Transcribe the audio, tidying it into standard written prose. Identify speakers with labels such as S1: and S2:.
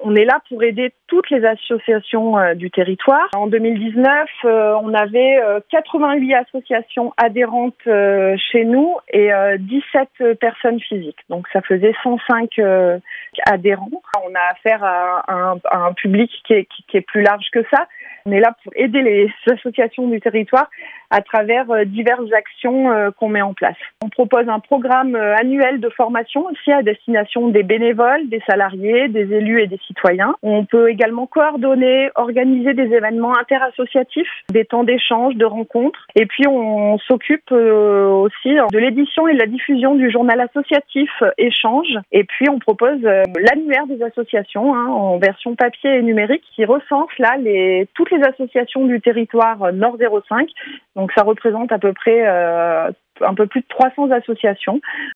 S1: On est là pour aider toutes les associations du territoire. En 2019, on avait 88 associations adhérentes chez nous et 17 personnes physiques. Donc ça faisait 105 adhérents. On a affaire à un public qui est plus large que ça. On est là pour aider les associations du territoire à travers diverses actions qu'on met en place. On propose un programme annuel de formation aussi à destination des bénévoles, des salariés, des élus et des citoyens. On peut également coordonner, organiser des événements interassociatifs, des temps d'échange, de rencontres. Et puis on s'occupe aussi de l'édition et de la diffusion du journal associatif Échange. Et puis on propose l'annuaire des associations en version papier et numérique qui recense là toutes les associations du territoire Nord 05. Donc ça représente à peu près un peu plus de 300 associations.